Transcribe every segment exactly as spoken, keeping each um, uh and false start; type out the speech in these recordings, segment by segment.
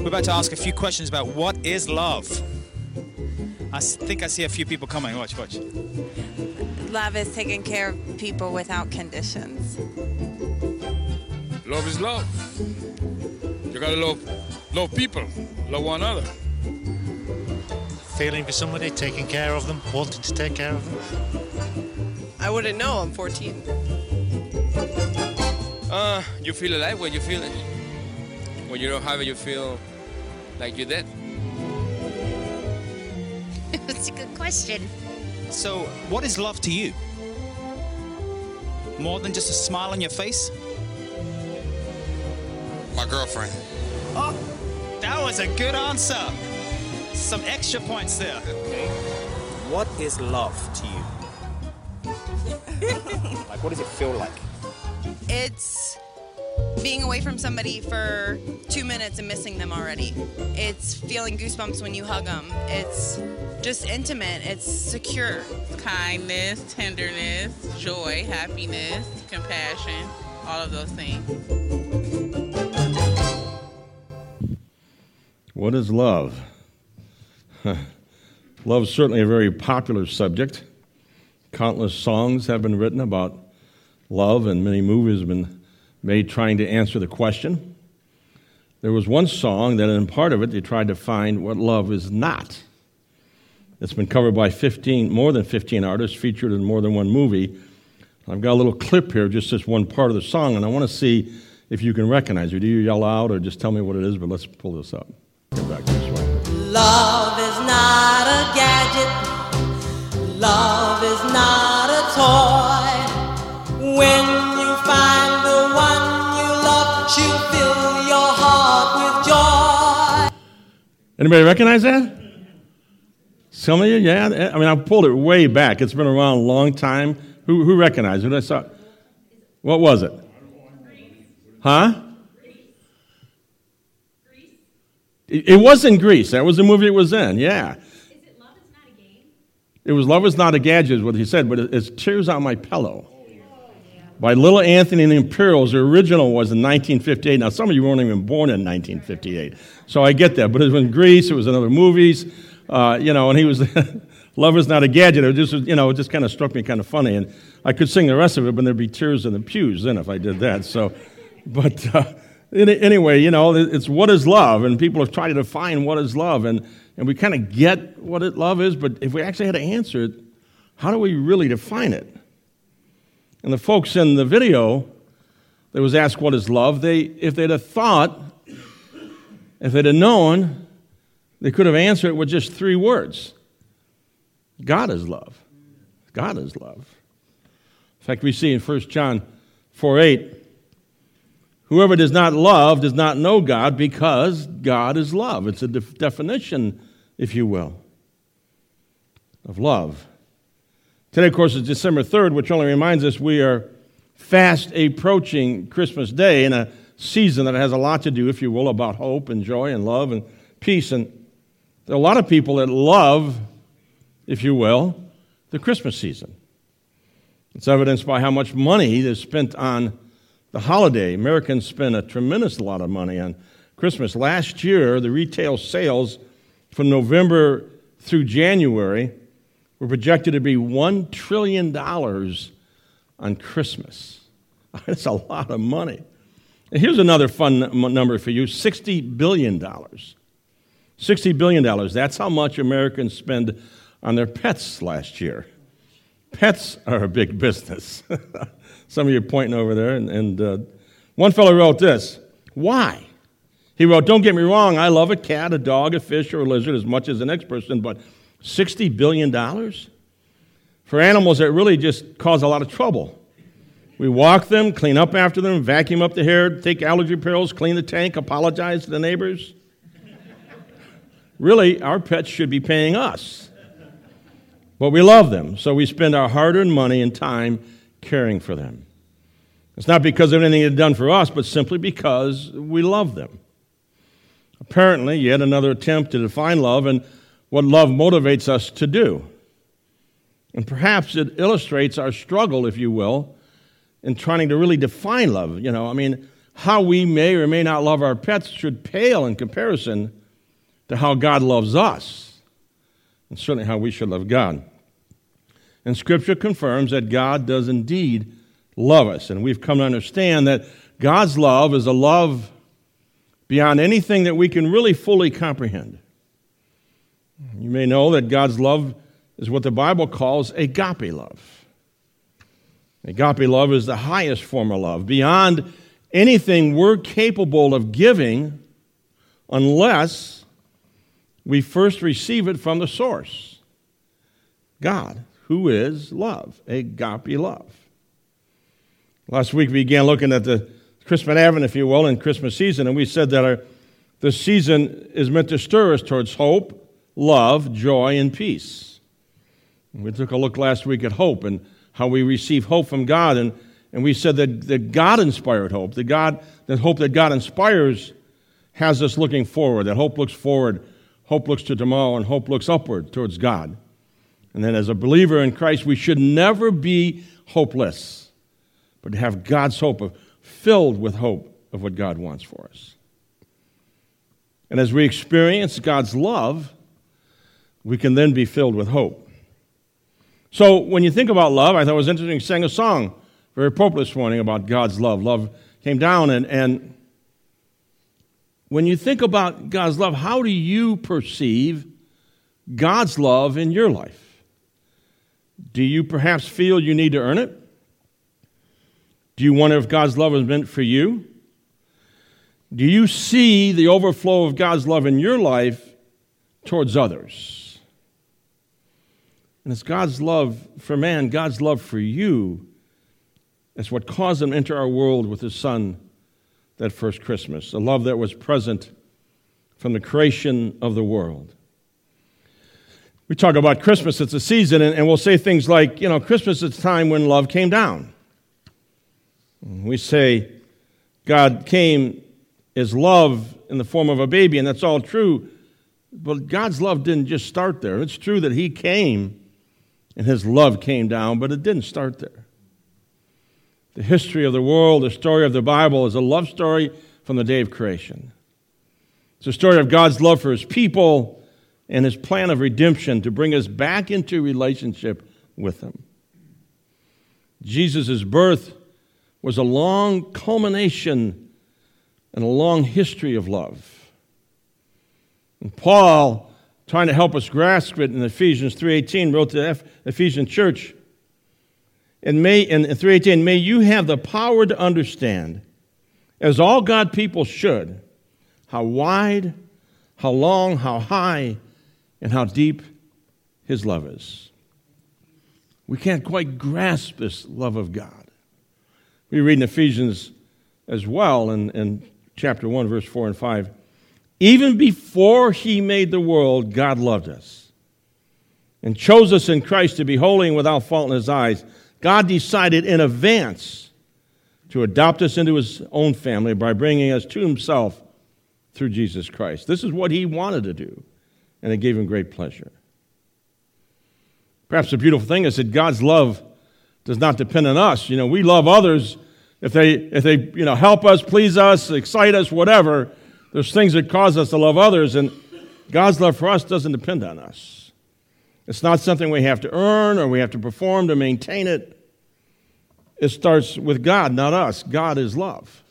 We're about to ask a few questions about what is love. I think I see a few people coming. Watch, watch. Love is taking care of people without conditions. Love is love. You gotta love, love people, love one another. Feeling for somebody, taking care of them, wanting to take care of them. I wouldn't know, I'm fourteen. Uh, you feel alive when you feel it. When you don't have it, you feel like you're dead. That's a good question. So, what is love to you? More than just a smile on your face? My girlfriend. Oh, that was a good answer. Some extra points there. Okay. What is love to you? Like, what does it feel like? It's being away from somebody for two minutes and missing them already. It's feeling goosebumps when you hug them. It's just intimate. It's secure. Kindness, tenderness, joy, happiness, compassion, all of those things. What is love? Love is certainly a very popular subject. Countless songs have been written about love, and many movies have been made trying to answer the question. There was one song that in part of it they tried to find what love is not. It's been covered by fifteen, more than fifteen artists, featured in more than one movie. I've got a little clip here, just this one part of the song, and I want to see if you can recognize it. Do you yell out or just tell me what it is, but let's pull this up. Get back to this one. Love is not a gadget. Love is not a toy. When you find the one you love, she'll fill your heart with joy. Anybody recognize that? Some of you, yeah. I mean, I pulled it way back. It's been around a long time. Who who recognized it? Who I saw? What was it? Huh? It, it was in Grease. That was the movie it was in. Yeah. Is it Love Is Not a Game? It was Love Is Not a Gadget, is what he said, but it, it's Tears on My Pillow. By Little Anthony and the Imperials. The original was in nineteen fifty-eight. Now, some of you weren't even born in nineteen fifty-eight, so I get that. But it was in Grease. It was in other movies, uh, you know. And he was Love Is Not a Gadget. It just, you know, it just kind of struck me kind of funny. And I could sing the rest of it, but there'd be tears in the pews then if I did that. So, but uh, anyway, you know, it's what is love, and people have tried to define what is love, and and we kind of get what it, love is. But if we actually had to answer it, how do we really define it? And the folks in the video that was asked what is love, they, if they'd have thought, if they'd have known, they could have answered it with just three words. God is love. God is love. In fact, we see in First John four eight, whoever does not love does not know God, because God is love. It's a def- definition, if you will, of love. Today, of course, is December third, which only reminds us we are fast approaching Christmas Day in a season that has a lot to do, if you will, about hope and joy and love and peace. And there are a lot of people that love, if you will, the Christmas season. It's evidenced by how much money is spent on the holiday. Americans spend a tremendous lot of money on Christmas. Last year, the retail sales from November through January were projected to be one trillion dollars on Christmas. That's a lot of money. And here's another fun number for you, sixty billion dollars. sixty billion dollars, that's how much Americans spend on their pets last year. Pets are a big business. Some of you are pointing over there. And, and uh, one fellow wrote this, why? He wrote, don't get me wrong, I love a cat, a dog, a fish, or a lizard as much as the next person, but sixty billion dollars? For animals that really just cause a lot of trouble. We walk them, clean up after them, vacuum up the hair, take allergy pills, clean the tank, apologize to the neighbors. Really, our pets should be paying us. But we love them, so we spend our hard-earned money and time caring for them. It's not because of anything they've done for us, but simply because we love them. Apparently, yet another attempt to define love and what love motivates us to do. And perhaps it illustrates our struggle, if you will, in trying to really define love. You know, I mean, how we may or may not love our pets should pale in comparison to how God loves us, and certainly how we should love God. And Scripture confirms that God does indeed love us, and we've come to understand that God's love is a love beyond anything that we can really fully comprehend. You may know that God's love is what the Bible calls agape love. Agape love is the highest form of love, beyond anything we're capable of giving unless we first receive it from the source, God, who is love, agape love. Last week we began looking at the Christmas Advent, if you will, and Christmas season, and we said that our the season is meant to stir us towards hope, love, joy, and peace. And we took a look last week at hope and how we receive hope from God, and, and we said that, that God-inspired hope, that God, that hope that God inspires has us looking forward, that hope looks forward, hope looks to tomorrow, and hope looks upward towards God. And then as a believer in Christ, we should never be hopeless, but to have God's hope, of, filled with hope of what God wants for us. And as we experience God's love, we can then be filled with hope. So when you think about love, I thought it was interesting, sang a song very appropriate this morning about God's love. Love came down, and, and when you think about God's love, how do you perceive God's love in your life? Do you perhaps feel you need to earn it? Do you wonder if God's love is meant for you? Do you see the overflow of God's love in your life towards others? And it's God's love for man, God's love for you, that's what caused him to enter our world with his Son that first Christmas, a love that was present from the creation of the world. We talk about Christmas, it's a season, and, and we'll say things like, you know, Christmas is a time when love came down. We say God came as love in the form of a baby, and that's all true. But God's love didn't just start there. It's true that he came and his love came down, but it didn't start there. The history of the world, the story of the Bible, is a love story from the day of creation. It's a story of God's love for his people and his plan of redemption to bring us back into relationship with him. Jesus' birth was a long culmination and a long history of love. And Paul, trying to help us grasp it in Ephesians three eighteen, wrote to the Ephesian church, and may, in three eighteen, may you have the power to understand, as all God people should, how wide, how long, how high, and how deep his love is. We can't quite grasp this love of God. We read in Ephesians as well in, in chapter one, verse four and five. Even before he made the world, God loved us and chose us in Christ to be holy and without fault in his eyes. God decided in advance to adopt us into his own family by bringing us to himself through Jesus Christ. This is what he wanted to do, and it gave him great pleasure. Perhaps the beautiful thing is that God's love does not depend on us. You know, we love others if they, if they, you know, help us, please us, excite us, whatever. There's things that cause us to love others, and God's love for us doesn't depend on us. It's not something we have to earn or we have to perform to maintain it. It starts with God, not us. God is love.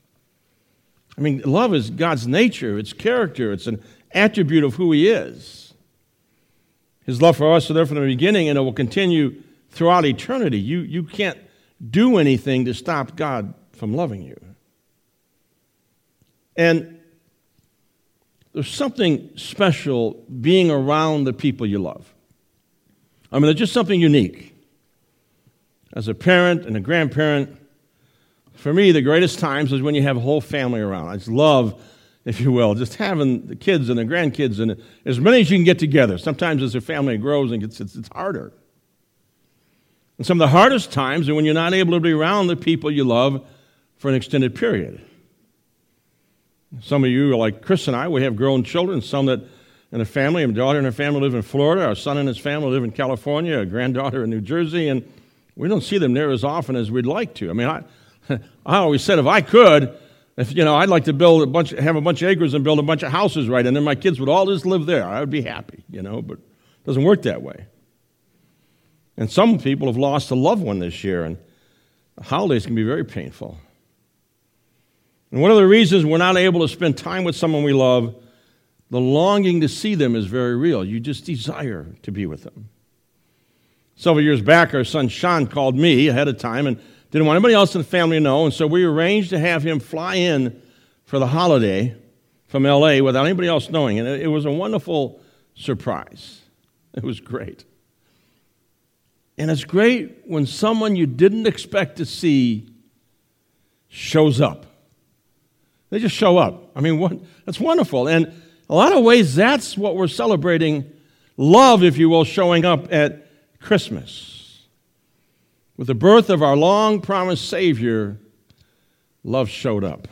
I mean, love is God's nature, it's character, it's an attribute of who he is. His love for us is there from the beginning, and it will continue throughout eternity. You, you can't do anything to stop God from loving you. And there's something special being around the people you love. I mean, there's just something unique. As a parent and a grandparent, for me, the greatest times is when you have a whole family around. I just love, if you will, just having the kids and the grandkids and as many as you can get together. Sometimes as the family grows and gets, it's, it's harder. And some of the hardest times are when you're not able to be around the people you love for an extended period. Some of you are like Chris and I. We have grown children, some that in a family, a daughter and her family live in Florida, our son and his family live in California, a granddaughter in New Jersey, and we don't see them near as often as we'd like to. I mean, I, I always said if I could, If, you know, I'd like to build a bunch, have a bunch of acres and build a bunch of houses right in there. My kids would all just live there. I would be happy, you know, but it doesn't work that way. And some people have lost a loved one this year, and the holidays can be very painful. And one of the reasons we're not able to spend time with someone we love, the longing to see them is very real. You just desire to be with them. Several years back, our son Sean called me ahead of time and didn't want anybody else in the family to know, and so we arranged to have him fly in for the holiday from L A without anybody else knowing, and it was a wonderful surprise. It was great. And it's great when someone you didn't expect to see shows up. They just show up. I mean, what, that's wonderful. And in a lot of ways, that's what we're celebrating, love, if you will, showing up at Christmas. With the birth of our long-promised Savior, love showed up.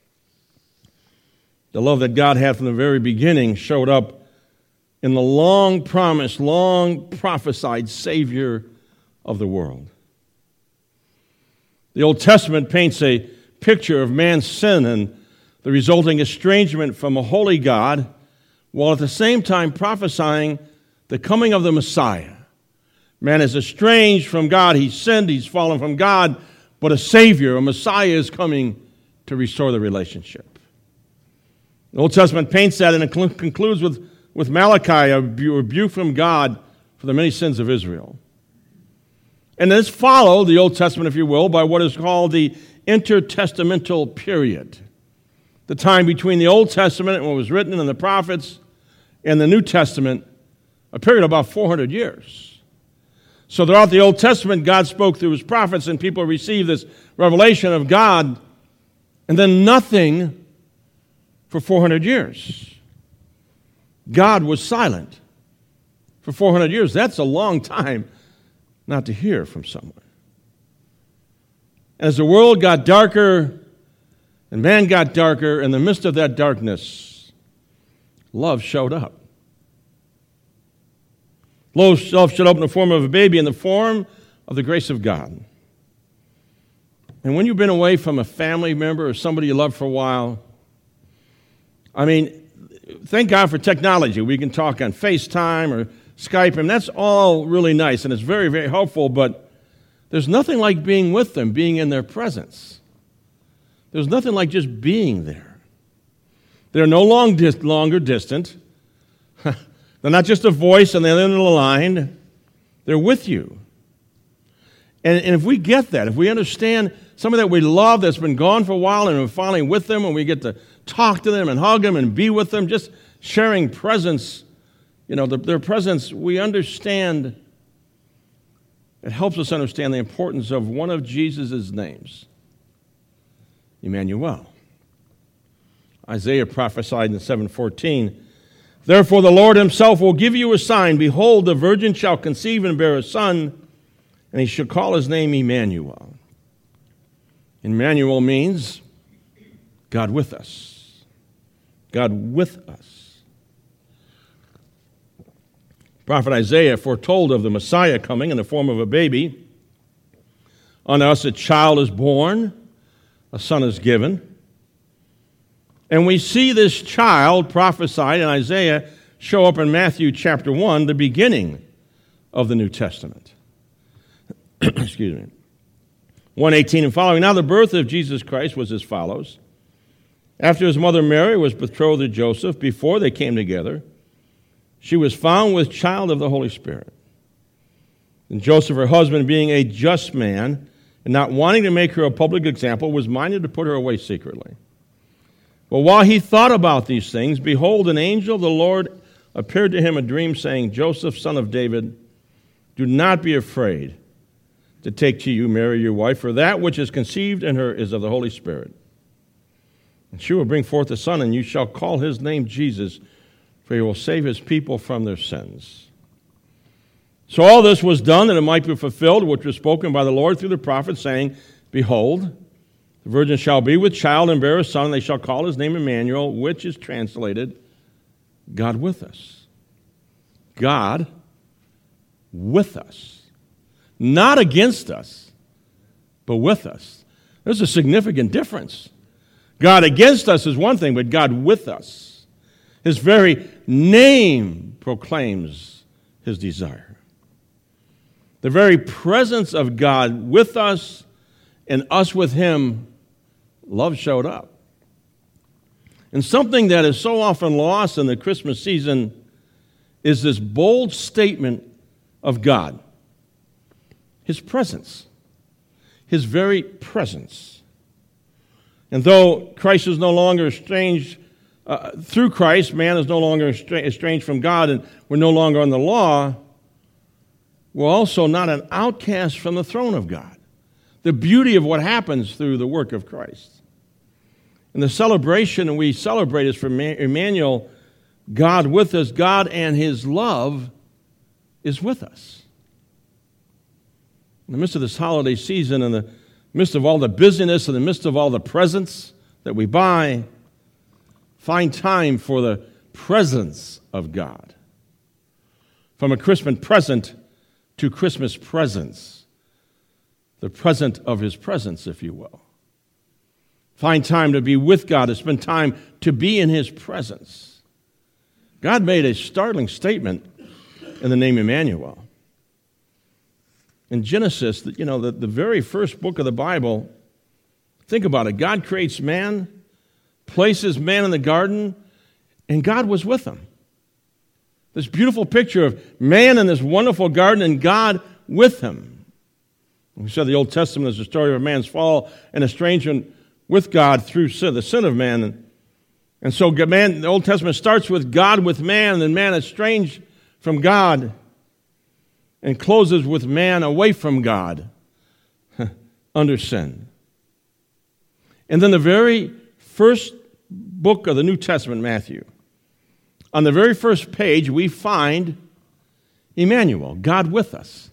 The love that God had from the very beginning showed up in the long-promised, long-prophesied Savior of the world. The Old Testament paints a picture of man's sin and the resulting estrangement from a holy God, while at the same time prophesying the coming of the Messiah. Man is estranged from God. He's sinned. He's fallen from God. But a Savior, a Messiah, is coming to restore the relationship. The Old Testament paints that and it concludes with, with Malachi, a rebuke from God for the many sins of Israel. And this followed, the Old Testament, if you will, by what is called the intertestamental period. The time between the Old Testament and what was written in the prophets and the New Testament, a period of about four hundred years. So throughout the Old Testament, God spoke through his prophets and people received this revelation of God, and then nothing for four hundred years. God was silent for four hundred years. That's a long time not to hear from someone. As the world got darker and man got darker, in the midst of that darkness, love showed up. Love showed up in the form of a baby, in the form of the grace of God. And when you've been away from a family member or somebody you love for a while, I mean, thank God for technology. We can talk on FaceTime or Skype, and that's all really nice, and it's very, very helpful, but there's nothing like being with them, being in their presence. There's nothing like just being there. They're no long dis- longer distant. They're not just a voice on the other end of the line. They're with you. And, and if we get that, if we understand somebody that we love that's been gone for a while and we're finally with them and we get to talk to them and hug them and be with them, just sharing presence, you know, the, their presence, we understand, it helps us understand the importance of one of Jesus' names, Emmanuel. Isaiah prophesied in seven fourteen, "Therefore the Lord himself will give you a sign. Behold, the virgin shall conceive and bear a son, and he shall call his name Emmanuel." Emmanuel means God with us. God with us. Prophet Isaiah foretold of the Messiah coming in the form of a baby. Unto us a child is born, a son is given. And we see this child prophesied in Isaiah show up in Matthew chapter one, the beginning of the New Testament. Excuse me. one eighteen and following. Now the birth of Jesus Christ was as follows. After his mother Mary was betrothed to Joseph, before they came together, she was found with child of the Holy Spirit. And Joseph, her husband, being a just man, and not wanting to make her a public example, was minded to put her away secretly. Well, while he thought about these things, behold, an angel of the Lord appeared to him in a dream, saying, "Joseph, son of David, do not be afraid to take to you Mary, your wife, for that which is conceived in her is of the Holy Spirit. And she will bring forth a son, and you shall call his name Jesus, for he will save his people from their sins." So all this was done that it might be fulfilled, which was spoken by the Lord through the prophet, saying, "Behold, the virgin shall be with child and bear a son, and they shall call his name Emmanuel," which is translated, God with us. God with us. Not against us, but with us. There's a significant difference. God against us is one thing, but God with us. His very name proclaims his desire. The very presence of God with us and us with him, love showed up. And something that is so often lost in the Christmas season is this bold statement of God. His presence. His very presence. And though Christ is no longer estranged, uh, through Christ, man is no longer estranged from God, and we're no longer under the law, we're also not an outcast from the throne of God. The beauty of what happens through the work of Christ. And the celebration we celebrate is for Emmanuel, God with us, God and his love is with us. In the midst of this holiday season, in the midst of all the busyness, in the midst of all the presents that we buy, find time for the presence of God. From a Christmas present to Christmas presence. The present of his presence, if you will. Find time to be with God, to spend time to be in his presence. God made a startling statement in the name Emmanuel. In Genesis, you know, the, the very first book of the Bible, think about it. God creates man, places man in the garden, and God was with him. This beautiful picture of man in this wonderful garden and God with him. We said the Old Testament is the story of man's fall and estrangement with God through sin, the sin of man. And so man, the Old Testament starts with God with man, and then man estranged from God, and closes with man away from God under sin. And then the very first book of the New Testament, Matthew, on the very first page, we find Emmanuel, God with us.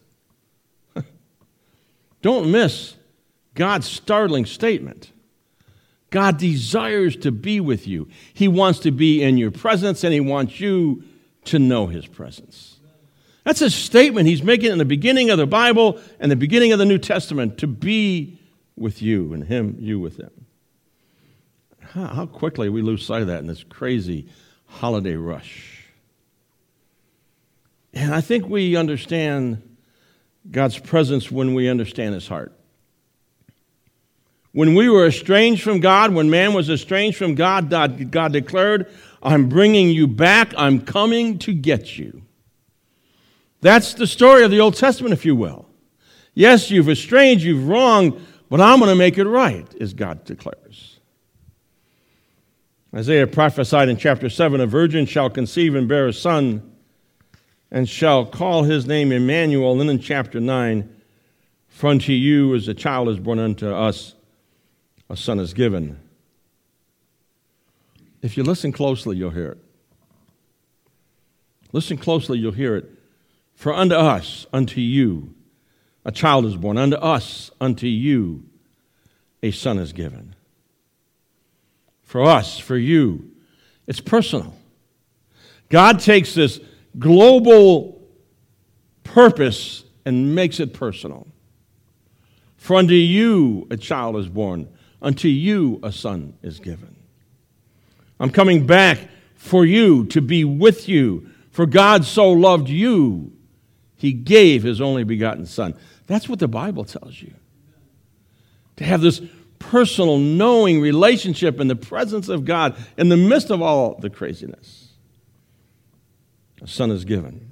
Don't miss God's startling statement. God desires to be with you. He wants to be in your presence, and he wants you to know his presence. That's a statement he's making in the beginning of the Bible and the beginning of the New Testament, to be with you and him, you with him. How quickly we lose sight of that in this crazy holiday rush. And I think we understand God's presence when we understand his heart. When we were estranged from God, when man was estranged from God, God, God declared, I'm bringing you back, I'm coming to get you. That's the story of the Old Testament, if you will. Yes, you've estranged, you've wronged, but I'm going to make it right, as God declares. Isaiah prophesied in chapter seven, a virgin shall conceive and bear a son, and shall call his name Emmanuel. And then in chapter nine, for unto you as a child is born, unto us a son is given. If you listen closely, you'll hear it. Listen closely, you'll hear it. For unto us, unto you, a child is born. Unto us, unto you, a son is given. For us, for you, it's personal. God takes this global purpose and makes it personal. For unto you a child is born, unto you a son is given. I'm coming back for you, to be with you. For God so loved you, he gave his only begotten son. That's what the Bible tells you. To have this personal, knowing relationship in the presence of God in the midst of all the craziness. A son is given.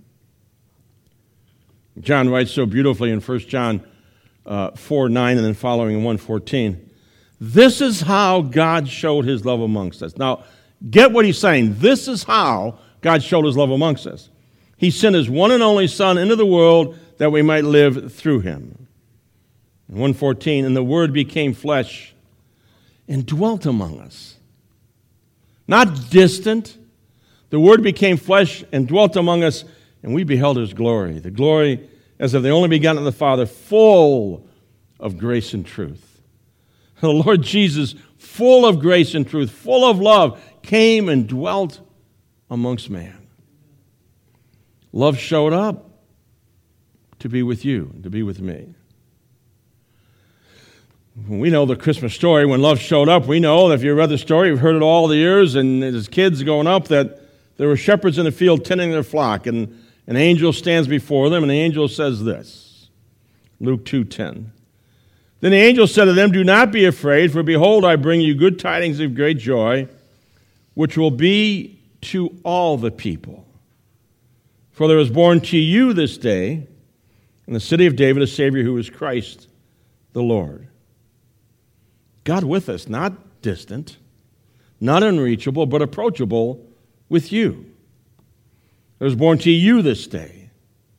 John writes so beautifully in First John uh, four nine and then following in one fourteen. This is how God showed his love amongst us. Now, get what he's saying. This is how God showed his love amongst us. He sent his one and only Son into the world that we might live through him. In one fourteen, and the Word became flesh and dwelt among us. Not distant. The Word became flesh and dwelt among us, and we beheld his glory. The glory as of the only begotten of the Father, full of grace and truth. The Lord Jesus, full of grace and truth, full of love, came and dwelt amongst man. Love showed up to be with you, to be with me. We know the Christmas story. When love showed up, we know, if you read the story, you've heard it all the years, and as kids growing up, that there were shepherds in the field tending their flock, and an angel stands before them, and the angel says this, Luke two ten. Then the angel said to them, "Do not be afraid, for behold, I bring you good tidings of great joy, which will be to all the people. For there is born to you this day in the city of David a Savior who is Christ the Lord." God with us, not distant, not unreachable, but approachable with you. There was born to you this day.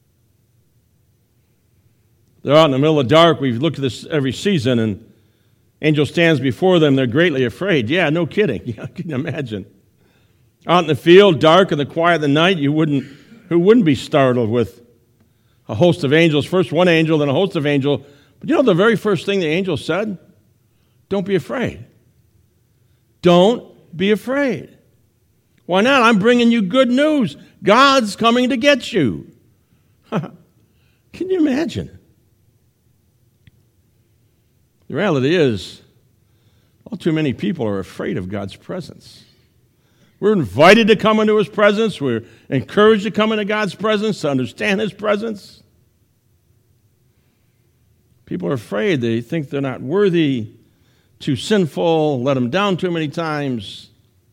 They're out in the middle of the dark. We've looked at this every season, and angel stands before them. They're greatly afraid. Yeah, no kidding. Yeah, can you imagine? Out in the field, dark in the quiet of the night, you wouldn't, who wouldn't be startled with a host of angels? First one angel, then a host of angels. But you know the very first thing the angel said? Don't be afraid. Don't be afraid. Why not? I'm bringing you good news. God's coming to get you. Can you imagine? The reality is, all too many people are afraid of God's presence. We're invited to come into His presence. We're encouraged to come into God's presence, to understand His presence. People are afraid. They think they're not worthy, too sinful, let them down too many times.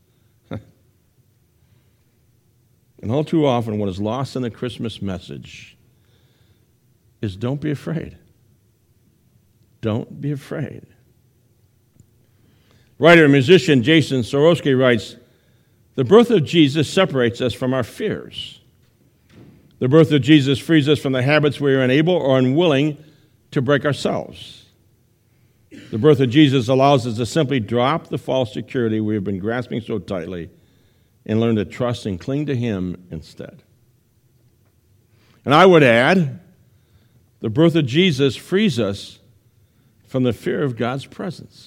And all too often, what is lost in the Christmas message is don't be afraid. Don't be afraid. Writer and musician Jason Sorosky writes, "The birth of Jesus separates us from our fears. The birth of Jesus frees us from the habits we are unable or unwilling to break ourselves. The birth of Jesus allows us to simply drop the false security we have been grasping so tightly and learn to trust and cling to Him instead." And I would add, the birth of Jesus frees us from the fear of God's presence.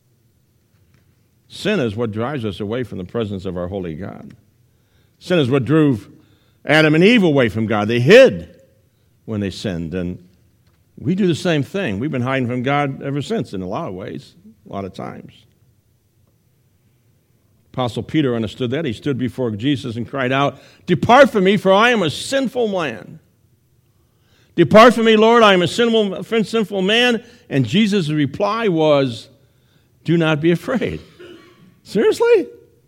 Sin is what drives us away from the presence of our holy God. Sin is what drove Adam and Eve away from God. They hid when they sinned, and we do the same thing. We've been hiding from God ever since in a lot of ways, a lot of times. Apostle Peter understood that. He stood before Jesus and cried out, "Depart from me, for I am a sinful man. Depart from me, Lord, I am a sinful, sinful man." And Jesus' reply was, "Do not be afraid." Seriously?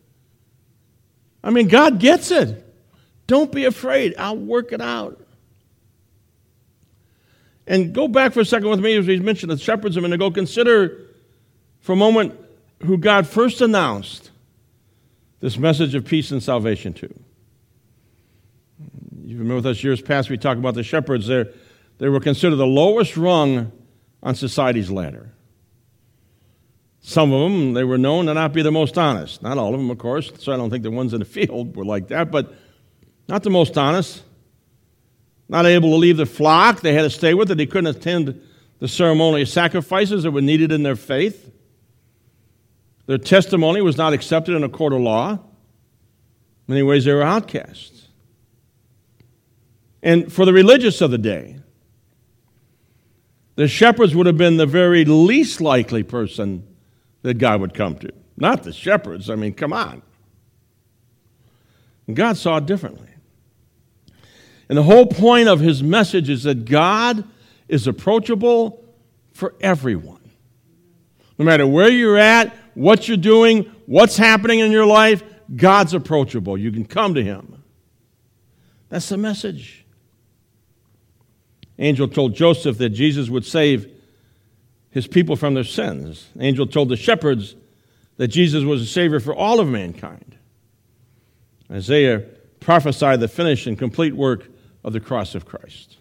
I mean, God gets it. Don't be afraid. I'll work it out. And go back for a second with me as we mentioned the shepherds a minute ago. Consider for a moment who God first announced this message of peace and salvation to. You've been with us years past, we talked about the shepherds. They're, they were considered the lowest rung on society's ladder. Some of them, they were known to not be the most honest. Not all of them, of course, so I don't think the ones in the field were like that, but not the most honest. Not able to leave the flock. They had to stay with it. They couldn't attend the ceremonial sacrifices that were needed in their faith. Their testimony was not accepted in a court of law. In many ways, they were outcasts. And for the religious of the day, the shepherds would have been the very least likely person that God would come to. Not the shepherds. I mean, come on. And God saw it differently. And the whole point of His message is that God is approachable for everyone. No matter where you're at, what you're doing, what's happening in your life, God's approachable. You can come to Him. That's the message. Angel told Joseph that Jesus would save His people from their sins. Angel told the shepherds that Jesus was a Savior for all of mankind. Isaiah prophesied the finished and complete work of the cross of Christ.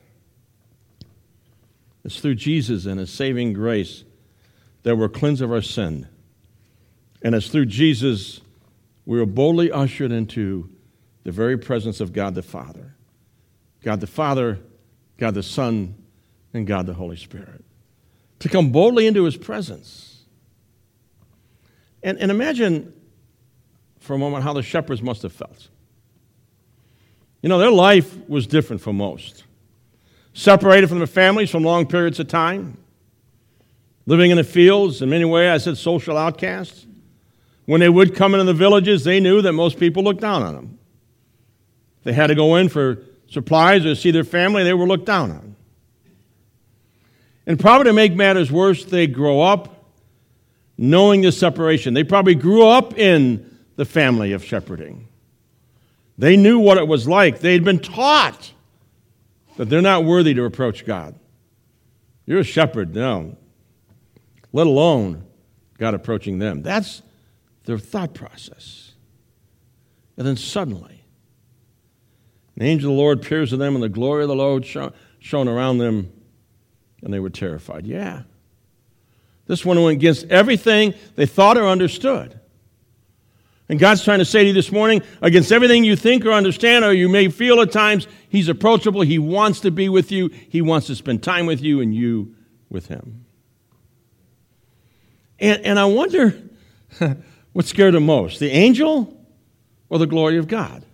It's through Jesus and His saving grace that we're cleansed of our sin. And it's through Jesus we are boldly ushered into the very presence of God the Father. God the Father, God the Son, and God the Holy Spirit. To come boldly into His presence. And, and imagine for a moment how the shepherds must have felt. You know, their life was different from most. Separated from their families for long periods of time. living in the fields, in many ways, I said social outcasts. When they would come into the villages, they knew that most people looked down on them. If they had to go in for supplies or see their family, they were looked down on. And probably to make matters worse, they grow up knowing the separation. They probably grew up in the family of shepherding. They knew what it was like. They'd been taught that they're not worthy to approach God. You're a shepherd, no. Let alone God approaching them. That's their thought process. And then suddenly, an angel of the Lord appears to them, and the glory of the Lord shone around them, and they were terrified. Yeah. This one went against everything they thought or understood. And God's trying to say to you this morning, against everything you think or understand or you may feel at times, He's approachable. He wants to be with you. He wants to spend time with you and you with Him. And, and I wonder what scared him most, the angel or the glory of God?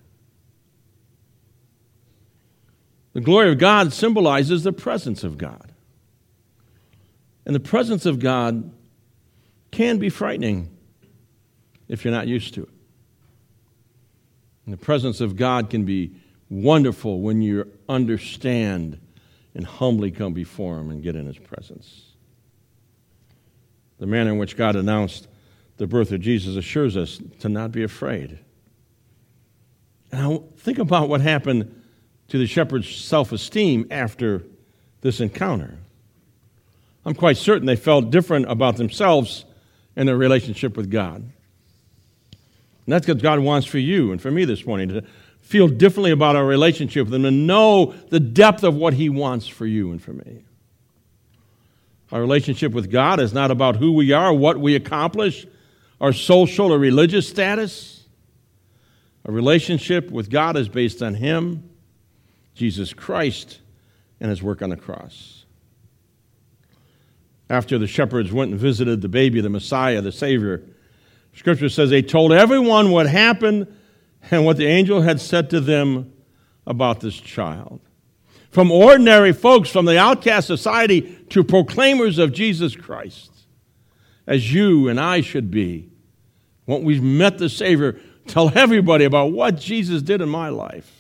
The glory of God symbolizes the presence of God. And the presence of God can be frightening if you're not used to it. And the presence of God can be wonderful when you understand and humbly come before Him and get in His presence. The manner in which God announced the birth of Jesus assures us to not be afraid. And I think about what happened to the shepherd's self-esteem after this encounter. I'm quite certain they felt different about themselves and their relationship with God. And that's what God wants for you and for me this morning, to feel differently about our relationship with Him and know the depth of what He wants for you and for me. Our relationship with God is not about who we are, what we accomplish, our social or religious status. A relationship with God is based on Him, Jesus Christ, and His work on the cross. After the shepherds went and visited the baby, the Messiah, the Savior, Scripture says they told everyone what happened and what the angel had said to them about this child. From ordinary folks from the outcast society to proclaimers of Jesus Christ, as you and I should be. When we've met the Savior, tell everybody about what Jesus did in my life.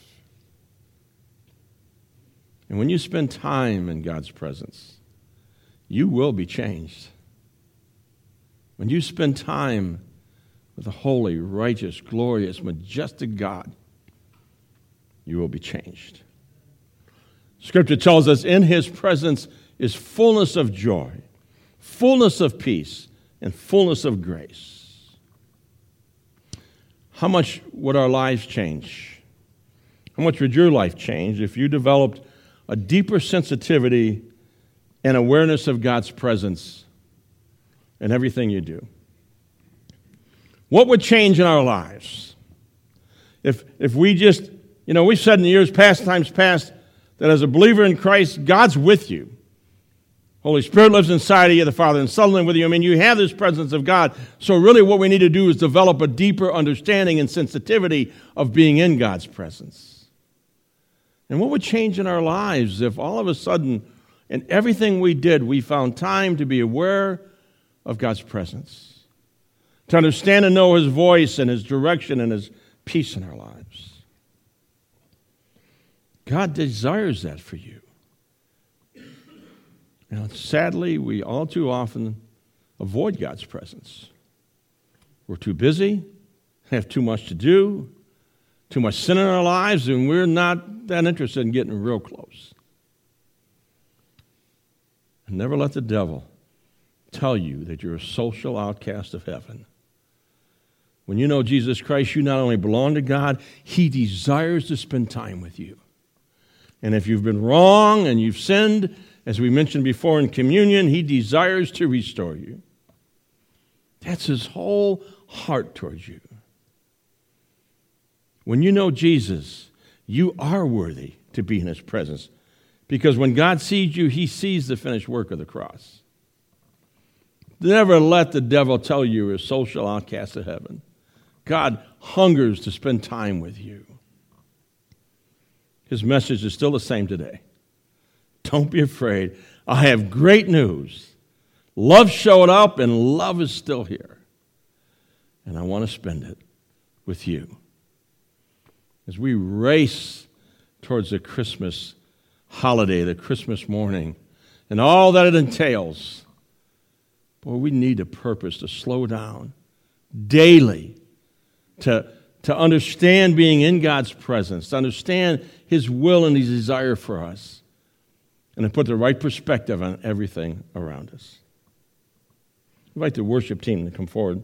And when you spend time in God's presence, you will be changed. When you spend time with the holy, righteous, glorious, majestic God, you will be changed. Scripture tells us in His presence is fullness of joy, fullness of peace, and fullness of grace. How much would our lives change? How much would your life change if you developed a deeper sensitivity and awareness of God's presence in everything you do? What would change in our lives if if we just, you know, we've said in the years past, times past, that as a believer in Christ, God's with you. Holy Spirit lives inside of you, the Father and Son live with you. I mean, you have this presence of God. So really what we need to do is develop a deeper understanding and sensitivity of being in God's presence. And what would change in our lives if all of a sudden, in everything we did, we found time to be aware of God's presence, to understand and know His voice and His direction and His peace in our lives? God desires that for you. Now, sadly, we all too often avoid God's presence. We're too busy, have too much to do, too much sin in our lives, and we're not that interested in getting real close. And never let the devil tell you that you're a social outcast of heaven. When you know Jesus Christ, you not only belong to God, He desires to spend time with you. And if you've been wrong and you've sinned, as we mentioned before in communion, He desires to restore you. That's His whole heart towards you. When you know Jesus, you are worthy to be in His presence, because when God sees you, He sees the finished work of the cross. Never let the devil tell you you're a social outcast of heaven. God hungers to spend time with you. His message is still the same today. Don't be afraid. I have great news. Love showed up, and love is still here. And I want to spend it with you. As we race towards the Christmas holiday, the Christmas morning, and all that it entails, boy, we need a purpose to slow down daily, to, to understand being in God's presence, to understand His will and His desire for us, and to put the right perspective on everything around us. I'd invite the worship team to come forward.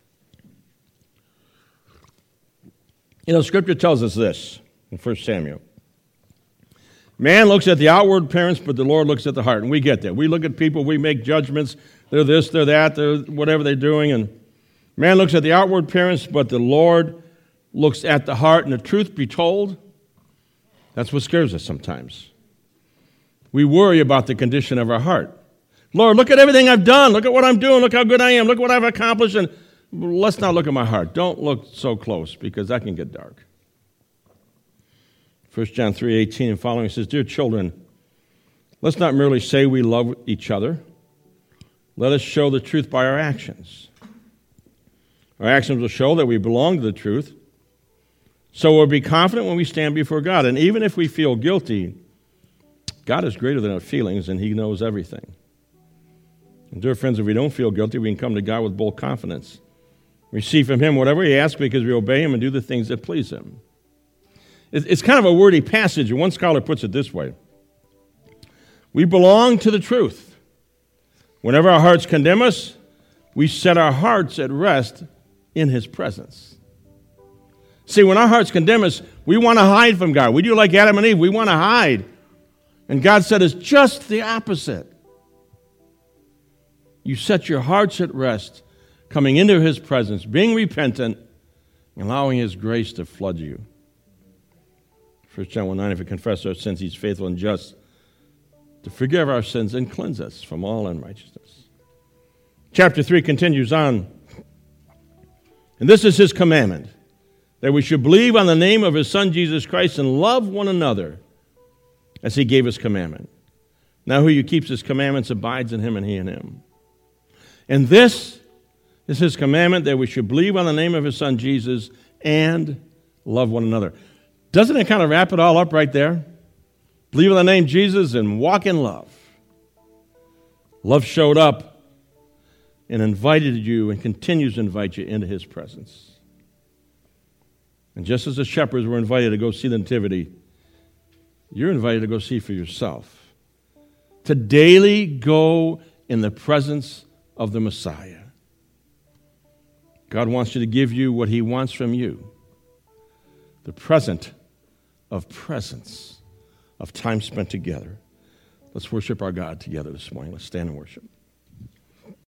You know, Scripture tells us this in First Samuel. Man looks at the outward appearance, but the Lord looks at the heart. And we get that. We look at people, we make judgments. They're this, they're that, they're whatever they're doing. And man looks at the outward appearance, but the Lord looks at the heart. And the truth be told, that's what scares us sometimes. We worry about the condition of our heart. Lord, look at everything I've done. Look at what I'm doing. Look how good I am. Look what I've accomplished. And let's not look at my heart. Don't look so close, because that can get dark. First John three eighteen and following says, Dear children, let's not merely say we love each other. Let us show the truth by our actions. Our actions will show that we belong to the truth. So we'll be confident when we stand before God. And even if we feel guilty, God is greater than our feelings, and He knows everything. And dear friends, if we don't feel guilty, we can come to God with bold confidence. Receive from Him whatever He asks, because we obey Him and do the things that please Him. It's kind of a wordy passage, and one scholar puts it this way. We belong to the truth. Whenever our hearts condemn us, we set our hearts at rest in His presence. See, when our hearts condemn us, we want to hide from God. We do like Adam and Eve. We want to hide. And God said it's just the opposite. You set your hearts at rest, coming into His presence, being repentant, and allowing His grace to flood you. First John one nine, if we confess our sins, He's faithful and just to forgive our sins and cleanse us from all unrighteousness. Chapter three continues on. And this is His commandment, that we should believe on the name of His Son, Jesus Christ, and love one another as He gave His commandment. Now who who keeps His commandments abides in Him, and He in Him. And this is His commandment, that we should believe on the name of His Son, Jesus, and love one another. Doesn't it kind of wrap it all up right there? Believe in the name Jesus and walk in love. Love showed up and invited you and continues to invite you into His presence. And just as the shepherds were invited to go see the nativity, you're invited to go see for yourself. To daily go in the presence of the Messiah. God wants you to give you what He wants from you. The present of presence, of time spent together. Let's worship our God together this morning. Let's stand and worship.